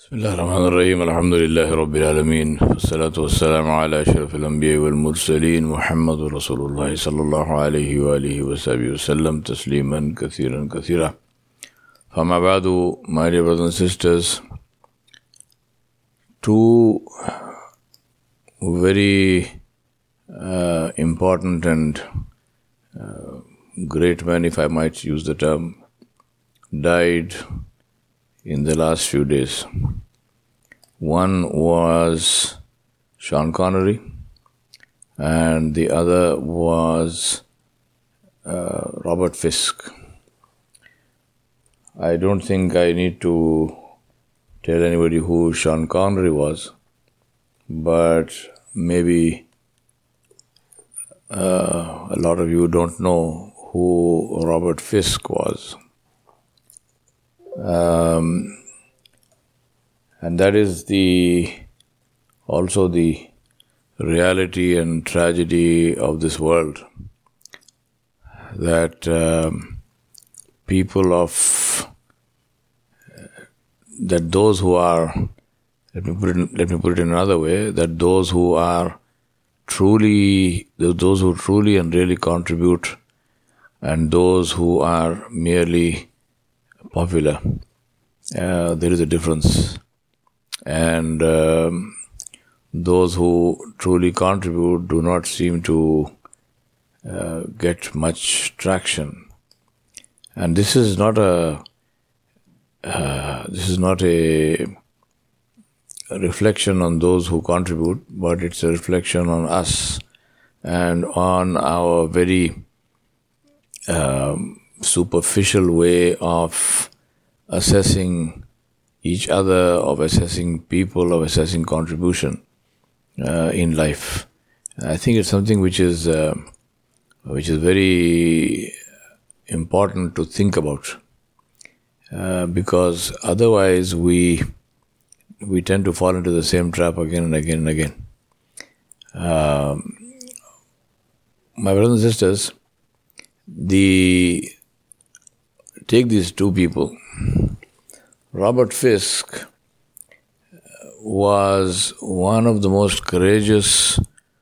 بسم الله الرحمن الرحيم الحمد لله رب العالمين والصلاة والسلام على أشرف الأنبياء والمرسلين محمد رسول الله صلى الله عليه وآله وصحبه وسلم تسليما كثيرا كثيرا. فما بعد, my dear brothers and sisters, two very important and great men, if I might use the term, died in the last few days. One was Sean Connery and the other was Robert Fisk. I don't think I need to tell anybody who Sean Connery was, but maybe a lot of you don't know who Robert Fisk was. And that is also the reality and tragedy of this world, that those who are, let me put it in another way, that those who truly and really contribute, and those who are merely popular, there is a difference. And those who truly contribute do not seem to get much traction. And this is not a reflection on those who contribute, but it's a reflection on us and on our very superficial way of assessing each other, of assessing people, of assessing contribution in life. I think it's something which is very important to think about, because otherwise we tend to fall into the same trap again and again and again. My brothers and sisters, take these two people. Robert Fisk was one of the most courageous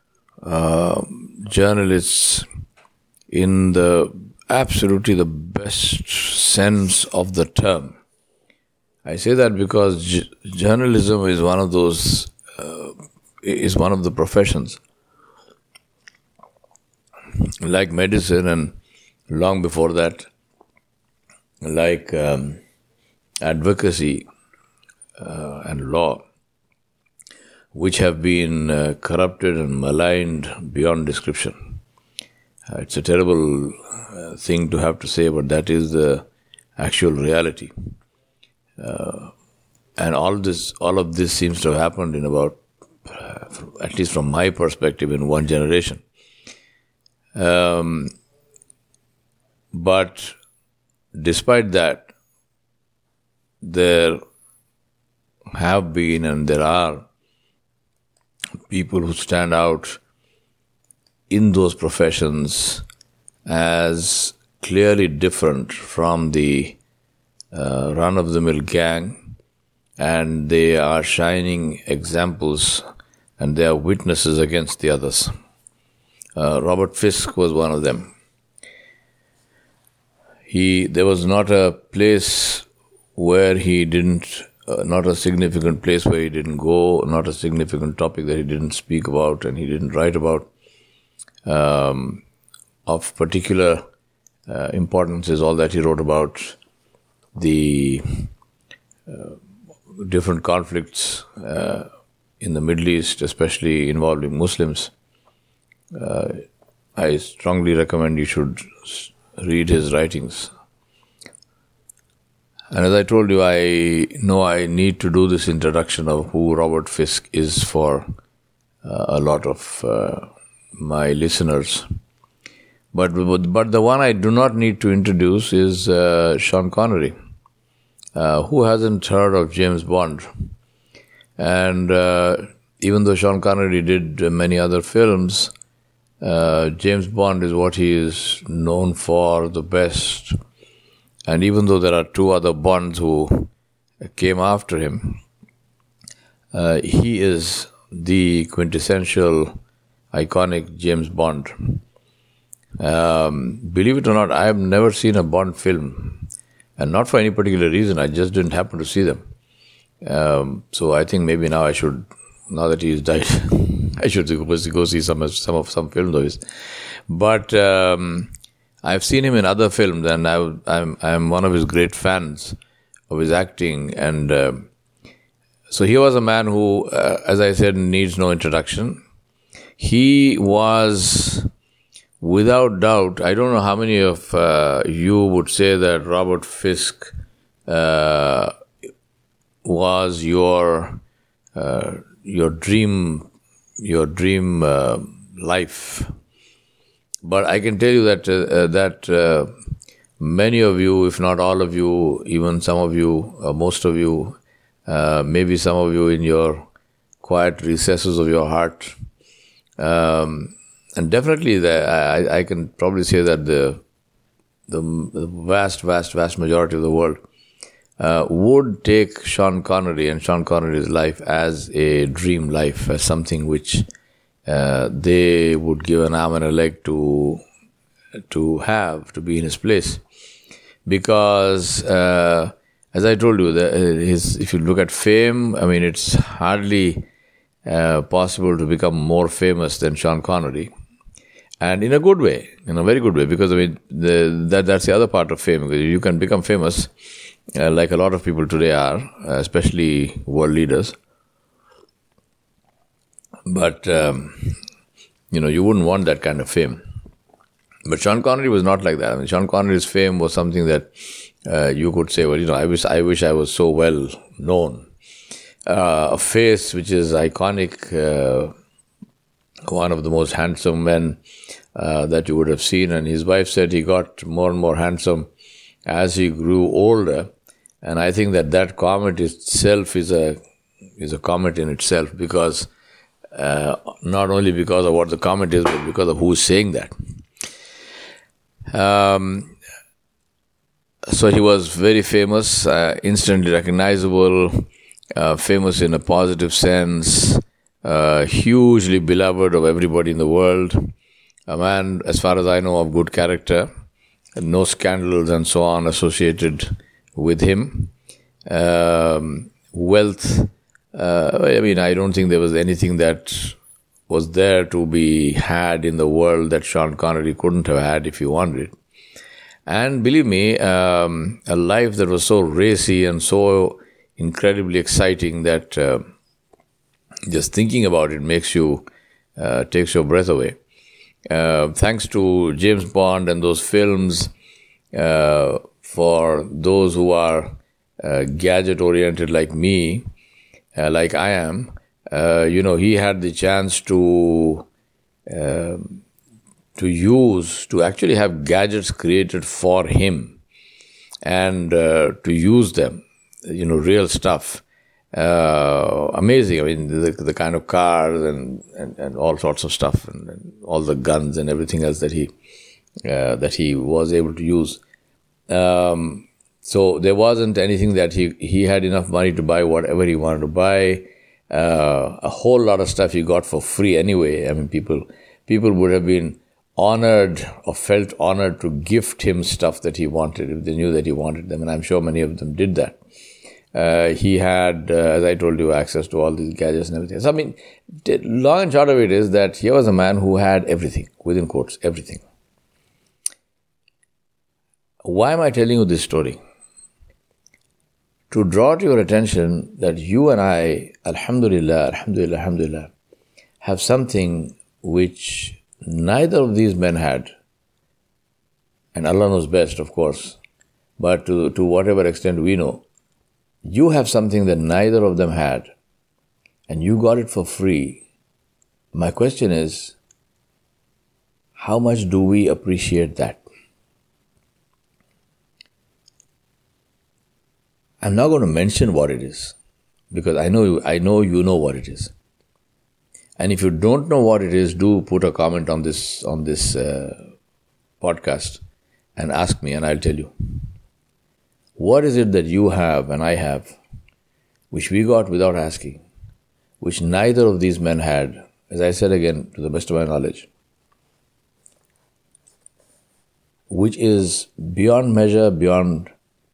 journalists in absolutely the best sense of the term. I say that because journalism is one of the professions, like medicine, and long before that, like advocacy and law, which have been corrupted and maligned beyond description. It's a terrible thing to have to say, but that is the actual reality. And all of this seems to have happened in about, at least from my perspective, in one generation. But despite that, there have been and there are people who stand out in those professions as clearly different from the run-of-the-mill gang, and they are shining examples and they are witnesses against the others. Robert Fisk was one of them. There was not a place where he didn't, not a significant place where he didn't go, not a significant topic that he didn't speak about and he didn't write about. Of particular importance is all that he wrote about the different conflicts in the Middle East, especially involving Muslims. I strongly recommend you should read his writings. And as I told you, I know I need to do this introduction of who Robert Fisk is for a lot of my listeners. But the one I do not need to introduce is Sean Connery. Who hasn't heard of James Bond? And even though Sean Connery did many other films, James Bond is what he is known for the best. And even though there are two other Bonds who came after him, he is the quintessential, iconic James Bond. Believe it or not, I have never seen a Bond film, and not for any particular reason. I just didn't happen to see them. So I think maybe now I should, now that he's died, I should go see some films of his. But I've seen him in other films, and I'm one of his great fans of his acting. And so he was a man who, as I said, needs no introduction. He was, without doubt, I don't know how many of you would say that Robert Fisk was your dream life. But I can tell you that many of you, if not all of you, even some of you, most of you, maybe some of you in your quiet recesses of your heart, and definitely I can probably say that the vast majority of the world would take Sean Connery and Sean Connery's life as a dream life, as something which they would give an arm and a leg to be in his place. Because, as I told you, if you look at fame, I mean, it's hardly possible to become more famous than Sean Connery. And in a good way, in a very good way, because I mean, that's the other part of fame. Because you can become famous, like a lot of people today are, especially world leaders. But, you wouldn't want that kind of fame. But Sean Connery was not like that. I mean, Sean Connery's fame was something that you could say, well, I wish I was so well known. A face which is iconic, one of the most handsome men that you would have seen. And his wife said he got more and more handsome as he grew older. And I think that comment itself is a comment in itself, because not only because of what the comment is, but because of who's saying that. So he was very famous, instantly recognizable, famous in a positive sense, hugely beloved of everybody in the world. A man, as far as I know, of good character, no scandals and so on associated with him. Wealth, I don't think there was anything that was there to be had in the world that Sean Connery couldn't have had if he wanted it. And believe me, a life that was so racy and so incredibly exciting that just thinking about it takes your breath away. Thanks to James Bond and those films, for those who are gadget-oriented like me, like I am, he had the chance to actually have gadgets created for him and to use them, real stuff. Amazing. I mean, the kind of cars and all sorts of stuff and all the guns and everything else that he was able to use. So there wasn't anything that he had enough money to buy whatever he wanted to buy. A whole lot of stuff he got for free anyway. I mean, people would have been honored or felt honored to gift him stuff that he wanted if they knew that he wanted them. And I'm sure many of them did that. He had, as I told you, access to all these gadgets and everything. So, I mean, long and short of it is that here was a man who had everything, within quotes, everything. Why am I telling you this story? To draw to your attention that you and I, alhamdulillah, have something which neither of these men had. And Allah knows best, of course. But to whatever extent we know, you have something that neither of them had, and you got it for free. My question is, how much do we appreciate that? I'm not going to mention what it is, because I know you know what it is. And if you don't know what it is, do put a comment on this podcast and ask me, and I'll tell you. What is it that you have and I have, which we got without asking, which neither of these men had, as I said again, to the best of my knowledge, which is beyond measure, beyond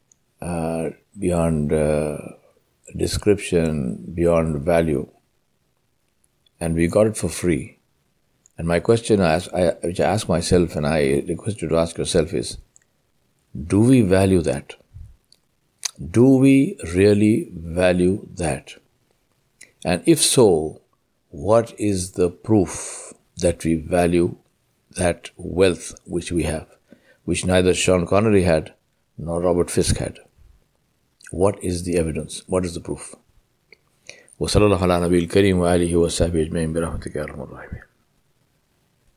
description, beyond value. And we got it for free. And my question, which I ask myself and I request you to ask yourself is, do we value that? Do we really value that? And if so, what is the proof that we value that wealth which we have, which neither Sean Connery had nor Robert Fisk had? What is the evidence? What is the proof? وصلى الله على نبي الكريم وآله وصحبه أجمعين برحمتك يا أرحم الراحمين.